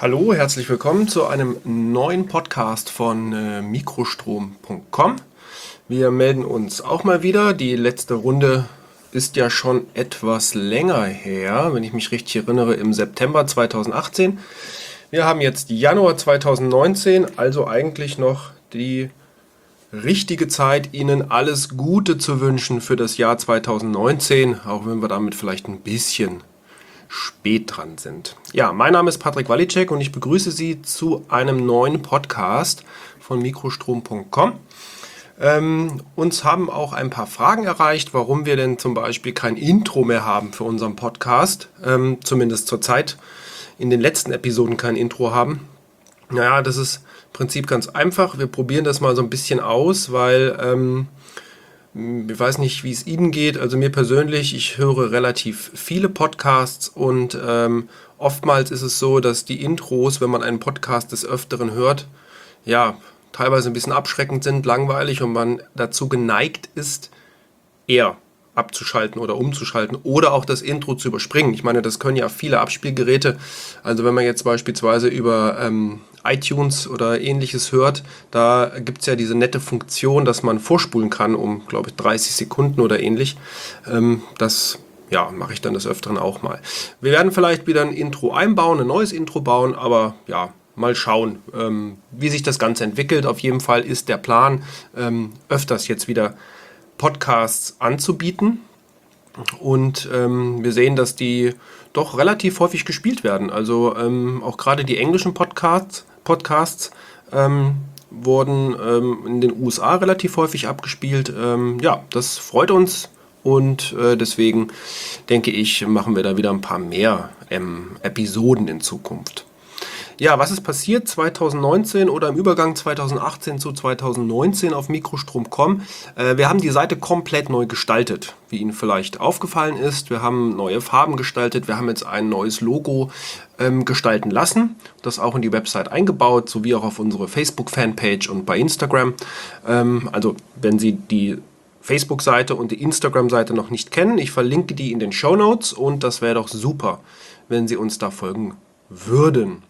Hallo, herzlich willkommen zu einem neuen Podcast von mikrostrom.com. Wir melden uns auch mal wieder. Die letzte Runde ist ja schon etwas länger her, wenn ich mich richtig erinnere, im September 2018. Wir haben jetzt Januar 2019, also eigentlich noch die richtige Zeit, Ihnen alles Gute zu wünschen für das Jahr 2019, auch wenn wir damit vielleicht ein bisschen spät dran sind. Ja, mein Name ist Patrick Walicek und ich begrüße Sie zu einem neuen Podcast von mikrostrom.com. Uns haben auch ein paar Fragen erreicht, warum wir denn zum Beispiel kein Intro mehr haben für unseren Podcast. Zumindest zurzeit in den letzten Episoden kein Intro haben. Naja, das ist im Prinzip ganz einfach. Wir probieren das mal so ein bisschen aus, weil ich weiß nicht, wie es Ihnen geht. Also mir persönlich, ich höre relativ viele Podcasts und oftmals ist es so, dass die Intros, wenn man einen Podcast des Öfteren hört, ja, teilweise ein bisschen abschreckend sind, langweilig und man dazu geneigt ist, eher abzuschalten oder umzuschalten oder auch das Intro zu überspringen. Ich meine, das können ja viele Abspielgeräte. Also wenn man jetzt beispielsweise über iTunes oder ähnliches hört, da gibt es ja diese nette Funktion, dass man vorspulen kann um, glaube ich, 30 Sekunden oder ähnlich. Das mache ich dann des Öfteren auch mal. Wir werden vielleicht wieder ein Intro einbauen, ein neues Intro bauen, aber ja, mal schauen, wie sich das Ganze entwickelt. Auf jeden Fall ist der Plan, öfters jetzt wieder Podcasts anzubieten. Und wir sehen, dass die doch relativ häufig gespielt werden. Also auch gerade die englischen Podcasts wurden in den USA relativ häufig abgespielt. Ja, das freut uns und deswegen denke ich, machen wir da wieder ein paar mehr Episoden in Zukunft. Ja, was ist passiert 2019 oder im Übergang 2018 zu 2019 auf mikrostrom.com? Wir haben die Seite komplett neu gestaltet, wie Ihnen vielleicht aufgefallen ist. Wir haben neue Farben gestaltet, wir haben jetzt ein neues Logo gestalten lassen, das auch in die Website eingebaut, sowie auch auf unsere Facebook-Fanpage und bei Instagram. Also wenn Sie die Facebook-Seite und die Instagram-Seite noch nicht kennen, ich verlinke die in den Shownotes und das wäre doch super, wenn Sie uns da folgen würden.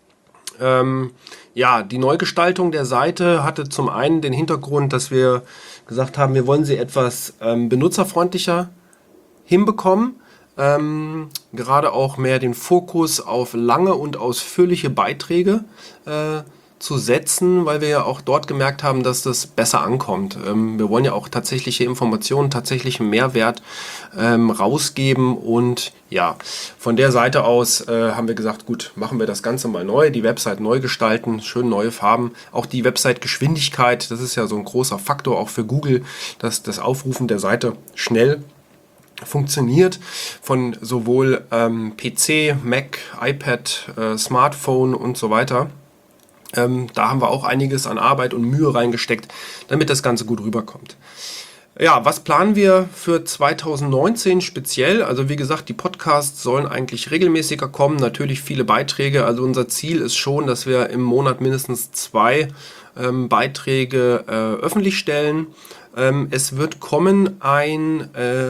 Die Neugestaltung der Seite hatte zum einen den Hintergrund, dass wir gesagt haben, wir wollen sie etwas benutzerfreundlicher hinbekommen. Gerade auch mehr den Fokus auf lange und ausführliche Beiträge zu setzen, weil wir ja auch dort gemerkt haben, dass das besser ankommt. Wir wollen ja auch tatsächliche Informationen, tatsächlichen Mehrwert rausgeben und ja, von der Seite aus haben wir gesagt, gut, machen wir das Ganze mal neu, die Website neu gestalten, schön neue Farben, auch die Website-Geschwindigkeit, das ist ja so ein großer Faktor auch für Google, dass das Aufrufen der Seite schnell funktioniert von sowohl PC, Mac, iPad, Smartphone und so weiter. Da haben wir auch einiges an Arbeit und Mühe reingesteckt, damit das Ganze gut rüberkommt. Ja, was planen wir für 2019 speziell? Also wie gesagt, die Podcasts sollen eigentlich regelmäßiger kommen, natürlich viele Beiträge. Also unser Ziel ist schon, dass wir im Monat mindestens 2 Beiträge öffentlich stellen. Es wird kommen ein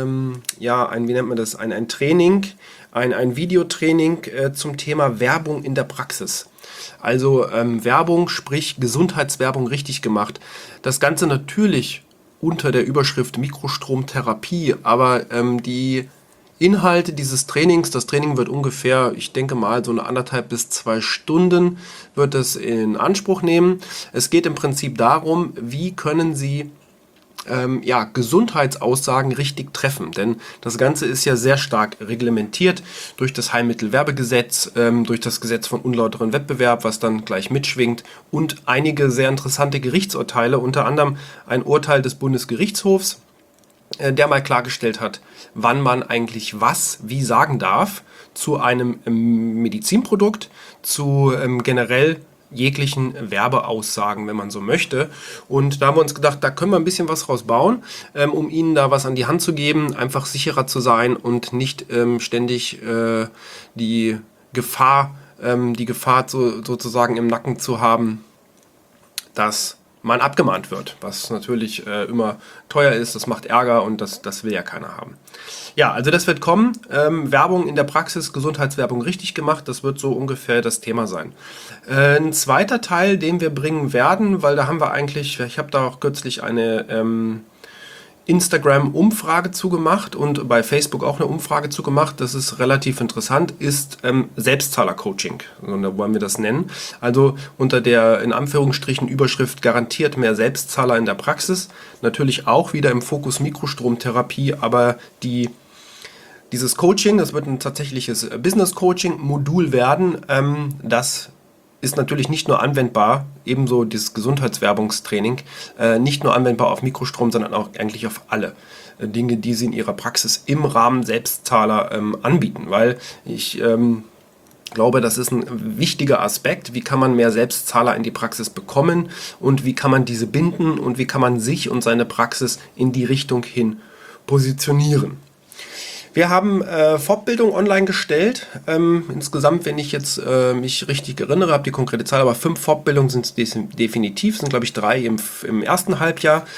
Training, ein Videotraining zum Thema Werbung in der Praxis. Also Werbung, sprich Gesundheitswerbung richtig gemacht. Das Ganze natürlich unter der Überschrift Mikrostromtherapie, aber die Inhalte dieses Trainings, das Training wird ungefähr, ich denke mal, so eine 1,5 bis 2 Stunden wird es in Anspruch nehmen. Es geht im Prinzip darum, wie können Sie Gesundheitsaussagen richtig treffen. Denn das Ganze ist ja sehr stark reglementiert durch das Heilmittelwerbegesetz, durch das Gesetz von unlauteren Wettbewerb, was dann gleich mitschwingt und einige sehr interessante Gerichtsurteile, unter anderem ein Urteil des Bundesgerichtshofs, der mal klargestellt hat, wann man eigentlich was wie sagen darf zu einem Medizinprodukt, zu generell jeglichen Werbeaussagen, wenn man so möchte. Und da haben wir uns gedacht, da können wir ein bisschen was rausbauen, um Ihnen da was an die Hand zu geben, einfach sicherer zu sein und nicht ständig die Gefahr sozusagen im Nacken zu haben, dass man abgemahnt wird, was natürlich immer teuer ist, das macht Ärger und das will ja keiner haben. Ja, also das wird kommen. Werbung in der Praxis, Gesundheitswerbung richtig gemacht, das wird so ungefähr das Thema sein. Ein zweiter Teil, den wir bringen werden, weil da haben wir eigentlich, ich habe da auch kürzlich eine Instagram-Umfrage zugemacht und bei Facebook auch eine Umfrage zugemacht. Das ist relativ interessant, ist Selbstzahler-Coaching, so wollen wir das nennen. Also unter der in Anführungsstrichen Überschrift garantiert mehr Selbstzahler in der Praxis. Natürlich auch wieder im Fokus Mikrostromtherapie, aber dieses Coaching, das wird ein tatsächliches Business-Coaching-Modul werden, das ist natürlich nicht nur anwendbar, ebenso dieses Gesundheitswerbungstraining, nicht nur anwendbar auf Mikrostrom, sondern auch eigentlich auf alle Dinge, die Sie in Ihrer Praxis im Rahmen Selbstzahler anbieten. Weil ich glaube, das ist ein wichtiger Aspekt. Wie kann man mehr Selbstzahler in die Praxis bekommen und wie kann man diese binden und wie kann man sich und seine Praxis in die Richtung hin positionieren. Wir haben Fortbildung online gestellt. Insgesamt, wenn ich jetzt mich richtig erinnere, habe die konkrete Zahl, aber 5 Fortbildungen sind es definitiv, sind glaube ich 3 im ersten Halbjahr.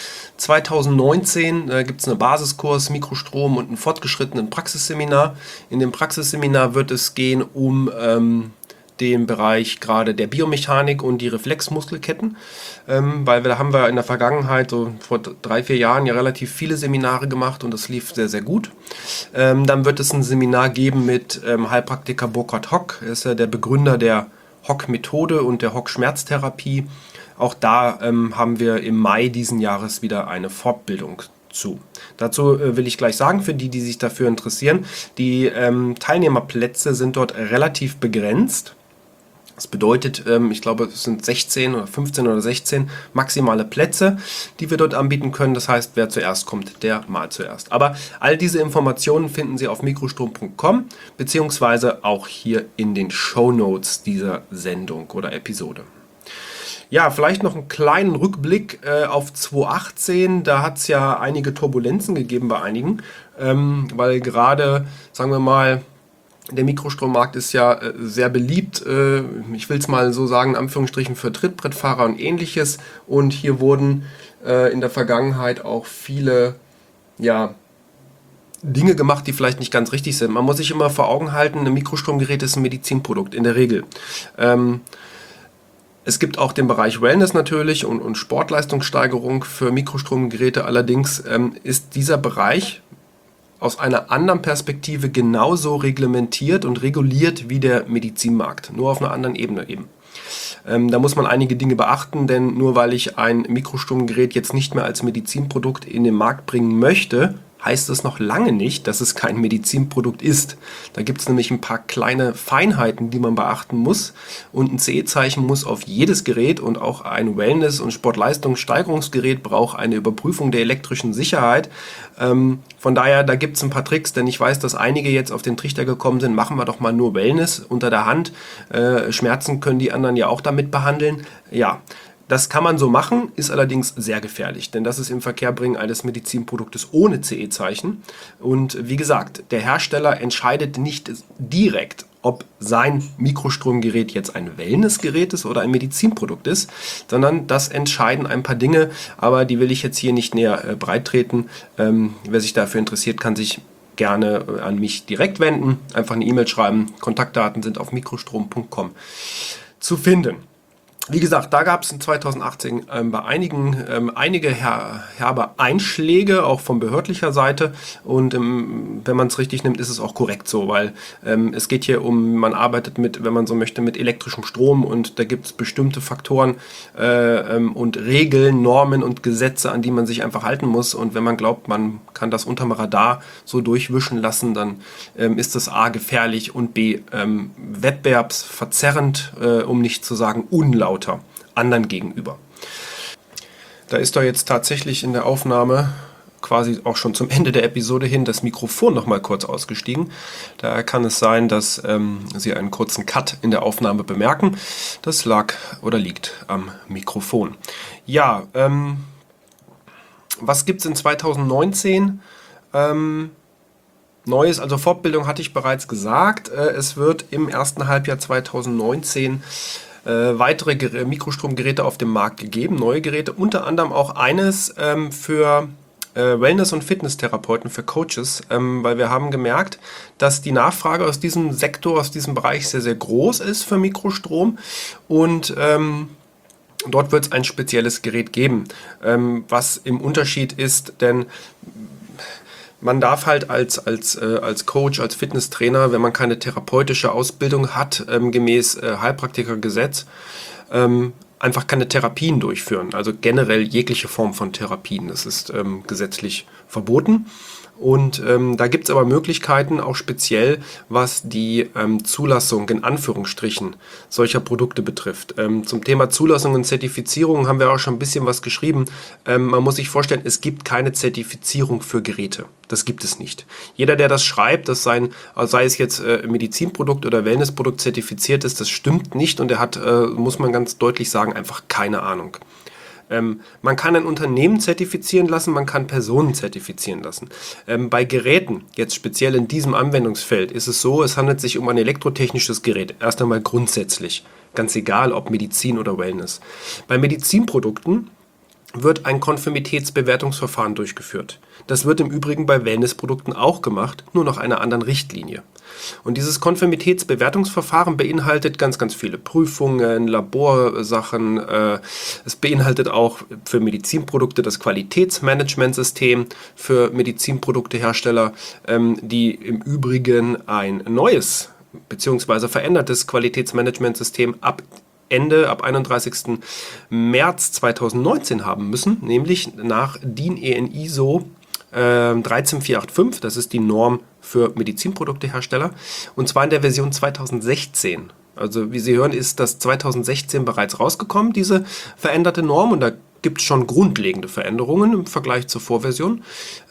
2019 gibt es einen Basiskurs Mikrostrom und ein fortgeschrittenen Praxisseminar. In dem Praxisseminar wird es gehen um den Bereich gerade der Biomechanik und die Reflexmuskelketten, weil da haben wir in der Vergangenheit, so vor 3-4 Jahren, ja relativ viele Seminare gemacht und das lief sehr, sehr gut. Dann wird es ein Seminar geben mit Heilpraktiker Burkhard Hock, er ist ja der Begründer der Hock-Methode und der Hock-Schmerztherapie. Auch da haben wir im Mai diesen Jahres wieder eine Fortbildung zu. Dazu will ich gleich sagen, für die sich dafür interessieren, die Teilnehmerplätze sind dort relativ begrenzt. Das bedeutet, ich glaube, es sind 16 oder 15 oder 16 maximale Plätze, die wir dort anbieten können. Das heißt, wer zuerst kommt, der mal zuerst. Aber all diese Informationen finden Sie auf mikrostrom.com beziehungsweise auch hier in den Shownotes dieser Sendung oder Episode. Ja, vielleicht noch einen kleinen Rückblick auf 2018. Da hat es ja einige Turbulenzen gegeben bei einigen, weil gerade, sagen wir mal, der Mikrostrommarkt ist ja sehr beliebt, ich will es mal so sagen, in Anführungsstrichen für Trittbrettfahrer und ähnliches. Und hier wurden in der Vergangenheit auch viele Dinge gemacht, die vielleicht nicht ganz richtig sind. Man muss sich immer vor Augen halten, ein Mikrostromgerät ist ein Medizinprodukt, in der Regel. Es gibt auch den Bereich Wellness natürlich und Sportleistungssteigerung für Mikrostromgeräte. Allerdings ist dieser Bereich aus einer anderen Perspektive genauso reglementiert und reguliert wie der Medizinmarkt, nur auf einer anderen Ebene eben. Da muss man einige Dinge beachten, denn nur weil ich ein Mikrostromgerät jetzt nicht mehr als Medizinprodukt in den Markt bringen möchte, heißt das noch lange nicht, dass es kein Medizinprodukt ist. Da gibt es nämlich ein paar kleine Feinheiten, die man beachten muss. Und ein CE-Zeichen muss auf jedes Gerät und auch ein Wellness- und Sportleistungssteigerungsgerät braucht eine Überprüfung der elektrischen Sicherheit. Von daher, da gibt es ein paar Tricks, denn ich weiß, dass einige jetzt auf den Trichter gekommen sind, machen wir doch mal nur Wellness unter der Hand. Schmerzen können die anderen ja auch damit behandeln. Ja, das kann man so machen, ist allerdings sehr gefährlich, denn das ist im Verkehrbringen eines Medizinproduktes ohne CE-Zeichen. Und wie gesagt, der Hersteller entscheidet nicht direkt, ob sein Mikrostromgerät jetzt ein Wellnessgerät ist oder ein Medizinprodukt ist, sondern das entscheiden ein paar Dinge, aber die will ich jetzt hier nicht näher breittreten. Wer sich dafür interessiert, kann sich gerne an mich direkt wenden, einfach eine E-Mail schreiben. Kontaktdaten sind auf mikrostrom.com zu finden. Wie gesagt, da gab es in 2018 bei einigen einige herbe Einschläge, auch von behördlicher Seite. Und wenn man es richtig nimmt, ist es auch korrekt so, weil es geht hier man arbeitet mit, wenn man so möchte, mit elektrischem Strom und da gibt es bestimmte Faktoren und Regeln, Normen und Gesetze, an die man sich einfach halten muss. Und wenn man glaubt, man kann das unterm Radar so durchwischen lassen, dann ist das A gefährlich und B wettbewerbsverzerrend, um nicht zu sagen unlauter anderen gegenüber. Da ist doch jetzt tatsächlich in der Aufnahme quasi auch schon zum Ende der Episode hin das Mikrofon noch mal kurz ausgestiegen. Da kann es sein, dass Sie einen kurzen Cut in der Aufnahme bemerken. Das lag oder liegt am Mikrofon. Ja, was gibt es in 2019? Neues, also Fortbildung hatte ich bereits gesagt. Es wird im ersten Halbjahr 2019 weitere Mikrostromgeräte auf dem Markt gegeben, neue Geräte, unter anderem auch eines für Wellness- und Fitnesstherapeuten, für Coaches, weil wir haben gemerkt, dass die Nachfrage aus diesem Sektor, aus diesem Bereich sehr, sehr groß ist für Mikrostrom und dort wird es ein spezielles Gerät geben, was im Unterschied ist, denn man darf halt als Coach, als Fitnesstrainer, wenn man keine therapeutische Ausbildung hat, gemäß Heilpraktikergesetz, einfach keine Therapien durchführen. Also generell jegliche Form von Therapien. Das ist gesetzlich verboten. Und da gibt es aber Möglichkeiten, auch speziell was die Zulassung in Anführungsstrichen solcher Produkte betrifft. Zum Thema Zulassung und Zertifizierung haben wir auch schon ein bisschen was geschrieben. Man muss sich vorstellen, es gibt keine Zertifizierung für Geräte. Das gibt es nicht. Jeder, der das schreibt, dass sei es jetzt Medizinprodukt oder Wellnessprodukt zertifiziert ist, das stimmt nicht und er hat, muss man ganz deutlich sagen, einfach keine Ahnung. Man kann ein Unternehmen zertifizieren lassen, man kann Personen zertifizieren lassen. Bei Geräten, jetzt speziell in diesem Anwendungsfeld, ist es so, es handelt sich um ein elektrotechnisches Gerät. Erst einmal grundsätzlich. Ganz egal, ob Medizin oder Wellness. Bei Medizinprodukten wird ein Konformitätsbewertungsverfahren durchgeführt. Das wird im Übrigen bei Wellnessprodukten auch gemacht, nur nach einer anderen Richtlinie. Und dieses Konformitätsbewertungsverfahren beinhaltet ganz, ganz viele Prüfungen, Laborsachen. Es beinhaltet auch für Medizinprodukte das Qualitätsmanagementsystem für Medizinproduktehersteller, die im Übrigen ein neues bzw. verändertes Qualitätsmanagementsystem ab 31. März 2019 haben müssen, nämlich nach DIN EN ISO 13485, das ist die Norm für Medizinproduktehersteller, und zwar in der Version 2016. Also wie Sie hören, ist das 2016 bereits rausgekommen, diese veränderte Norm, und da gibt es schon grundlegende Veränderungen im Vergleich zur Vorversion.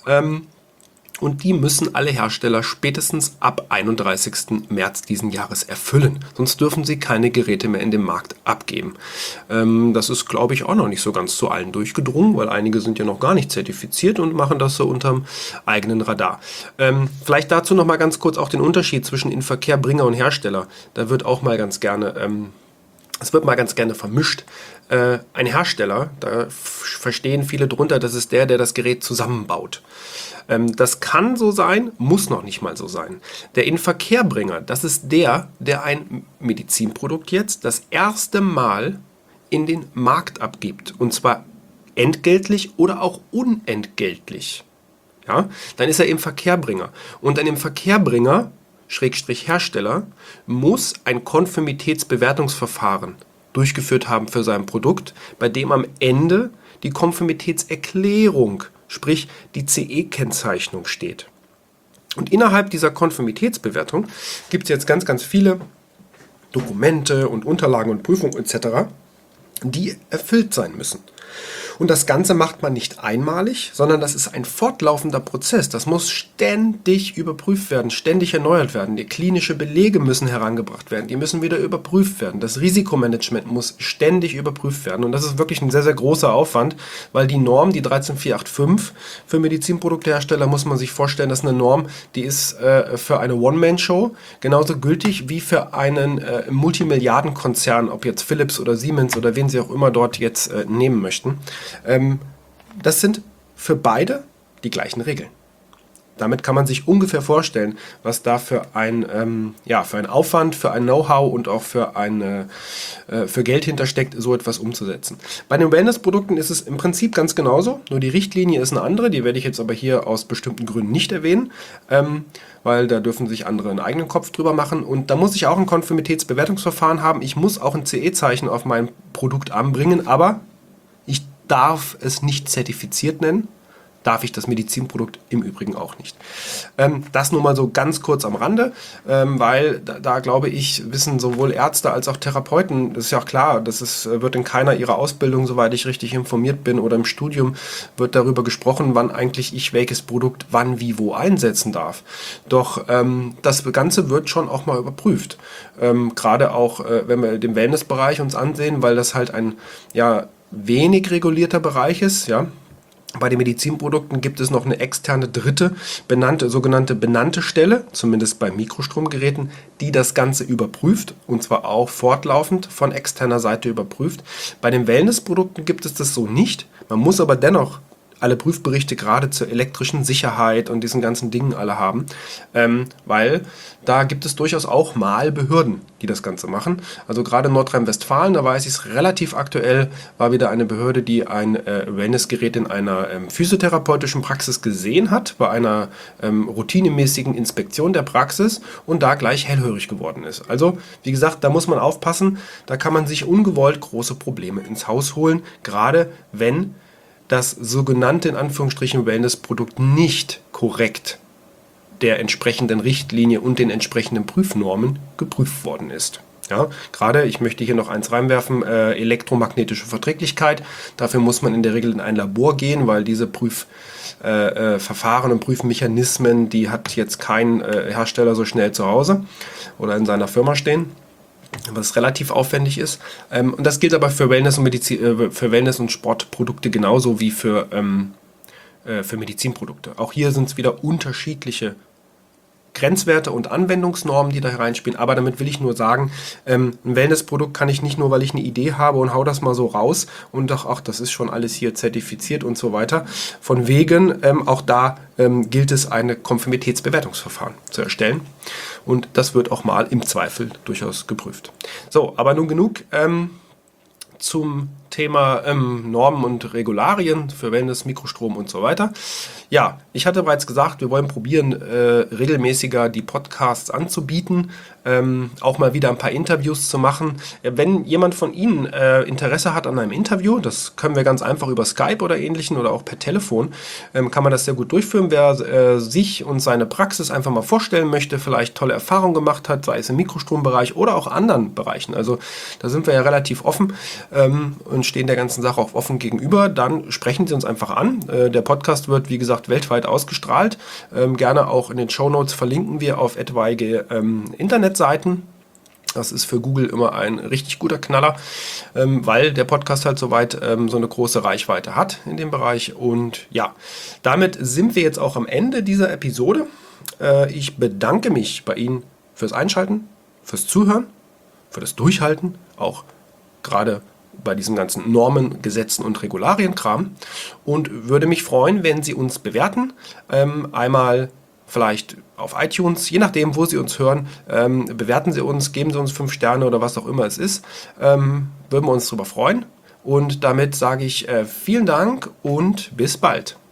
Und die müssen alle Hersteller spätestens ab 31. März diesen Jahres erfüllen. Sonst dürfen sie keine Geräte mehr in den Markt abgeben. Das ist, glaube ich, auch noch nicht so ganz zu allen durchgedrungen, weil einige sind ja noch gar nicht zertifiziert und machen das so unterm eigenen Radar. Vielleicht dazu noch mal ganz kurz auch den Unterschied zwischen Inverkehrbringer und Hersteller. Da wird auch mal ganz gerne es wird mal ganz gerne vermischt. Ein Hersteller, da verstehen viele drunter, das ist der das Gerät zusammenbaut. Das kann so sein, muss noch nicht mal so sein. Der Inverkehrbringer, das ist der ein Medizinprodukt jetzt das erste Mal in den Markt abgibt. Und zwar entgeltlich oder auch unentgeltlich. Ja? Dann ist er im Verkehrbringer. Und ein Verkehrbringer Schrägstrich Hersteller muss ein Konformitätsbewertungsverfahren durchgeführt haben für sein Produkt, bei dem am Ende die Konformitätserklärung, sprich die CE-Kennzeichnung steht. Und innerhalb dieser Konformitätsbewertung gibt es jetzt ganz, ganz viele Dokumente und Unterlagen und Prüfungen etc., die erfüllt sein müssen. Und das Ganze macht man nicht einmalig, sondern das ist ein fortlaufender Prozess. Das muss ständig überprüft werden, ständig erneuert werden. Die klinischen Belege müssen herangebracht werden, die müssen wieder überprüft werden. Das Risikomanagement muss ständig überprüft werden. Und das ist wirklich ein sehr, sehr großer Aufwand, weil die Norm, die 13485 für Medizinproduktehersteller, muss man sich vorstellen, das ist eine Norm, die ist für eine One-Man-Show genauso gültig wie für einen Multimilliardenkonzern, ob jetzt Philips oder Siemens oder wen sie auch immer dort jetzt nehmen möchten. Das sind für beide die gleichen Regeln. Damit kann man sich ungefähr vorstellen, was da für ein Aufwand, für ein Know-how und auch für Geld hintersteckt, so etwas umzusetzen. Bei den Wellness-Produkten ist es im Prinzip ganz genauso, nur die Richtlinie ist eine andere, die werde ich jetzt aber hier aus bestimmten Gründen nicht erwähnen, weil da dürfen sich andere einen eigenen Kopf drüber machen, und da muss ich auch ein Konformitätsbewertungsverfahren haben, ich muss auch ein CE-Zeichen auf mein Produkt anbringen, aber ich darf es nicht zertifiziert nennen, darf ich das Medizinprodukt im Übrigen auch nicht. Das nur mal so ganz kurz am Rande, weil da glaube ich, wissen sowohl Ärzte als auch Therapeuten, das ist ja auch klar, wird in keiner ihrer Ausbildung, soweit ich richtig informiert bin, oder im Studium wird darüber gesprochen, wann eigentlich ich welches Produkt wann, wie, wo einsetzen darf. Doch das Ganze wird schon auch mal überprüft. Gerade auch, wenn wir den Wellnessbereich uns ansehen, weil das halt ein wenig regulierter Bereich ist, ja. Bei den Medizinprodukten gibt es noch eine externe dritte sogenannte benannte Stelle, zumindest bei Mikrostromgeräten, die das Ganze überprüft und zwar auch fortlaufend von externer Seite überprüft. Bei den Wellnessprodukten gibt es das so nicht. Man muss aber dennoch alle Prüfberichte gerade zur elektrischen Sicherheit und diesen ganzen Dingen alle haben, weil da gibt es durchaus auch mal Behörden, die das Ganze machen. Also gerade in Nordrhein-Westfalen, da weiß ich es relativ aktuell, war wieder eine Behörde, die ein Wellnessgerät in einer physiotherapeutischen Praxis gesehen hat, bei einer routinemäßigen Inspektion der Praxis und da gleich hellhörig geworden ist. Also, wie gesagt, da muss man aufpassen, da kann man sich ungewollt große Probleme ins Haus holen, gerade wenn das sogenannte, in Anführungsstrichen, Wellnessprodukt nicht korrekt der entsprechenden Richtlinie und den entsprechenden Prüfnormen geprüft worden ist. Ja, gerade, ich möchte hier noch eins reinwerfen, elektromagnetische Verträglichkeit. Dafür muss man in der Regel in ein Labor gehen, weil diese Prüfverfahren und Prüfmechanismen, die hat jetzt kein Hersteller so schnell zu Hause oder in seiner Firma stehen, was relativ aufwendig ist. Und das gilt aber für Wellness und für Wellness- und Sportprodukte genauso wie für Medizinprodukte. Auch hier sind es wieder unterschiedliche Grenzwerte und Anwendungsnormen, die da hereinspielen. Aber damit will ich nur sagen, ein Wellnessprodukt kann ich nicht nur, weil ich eine Idee habe und hau das mal so raus und doch, ach, das ist schon alles hier zertifiziert und so weiter. Von wegen, auch da gilt es, ein Konformitätsbewertungsverfahren zu erstellen. Und das wird auch mal im Zweifel durchaus geprüft. So, aber nun genug zum Thema Normen und Regularien für Wellness, Mikrostrom und so weiter. Ja, ich hatte bereits gesagt, wir wollen probieren, regelmäßiger die Podcasts anzubieten, auch mal wieder ein paar Interviews zu machen. Wenn jemand von Ihnen Interesse hat an einem Interview, das können wir ganz einfach über Skype oder Ähnlichen oder auch per Telefon, kann man das sehr gut durchführen. Wer sich und seine Praxis einfach mal vorstellen möchte, vielleicht tolle Erfahrungen gemacht hat, sei es im Mikrostrombereich oder auch anderen Bereichen. Also da sind wir ja relativ offen und stehen der ganzen Sache auch offen gegenüber, dann sprechen Sie uns einfach an. Der Podcast wird, wie gesagt, weltweit ausgestrahlt. Gerne auch in den Shownotes verlinken wir auf etwaige Internetseiten. Das ist für Google immer ein richtig guter Knaller, weil der Podcast halt soweit so eine große Reichweite hat in dem Bereich. Und ja, damit sind wir jetzt auch am Ende dieser Episode. Ich bedanke mich bei Ihnen fürs Einschalten, fürs Zuhören, für das Durchhalten, auch gerade bei diesem ganzen Normen, Gesetzen und Regularienkram und würde mich freuen, wenn Sie uns bewerten. Einmal vielleicht auf iTunes, je nachdem, wo Sie uns hören, bewerten Sie uns, geben Sie uns 5 Sterne oder was auch immer es ist. Würden wir uns darüber freuen. Und damit sage ich vielen Dank und bis bald.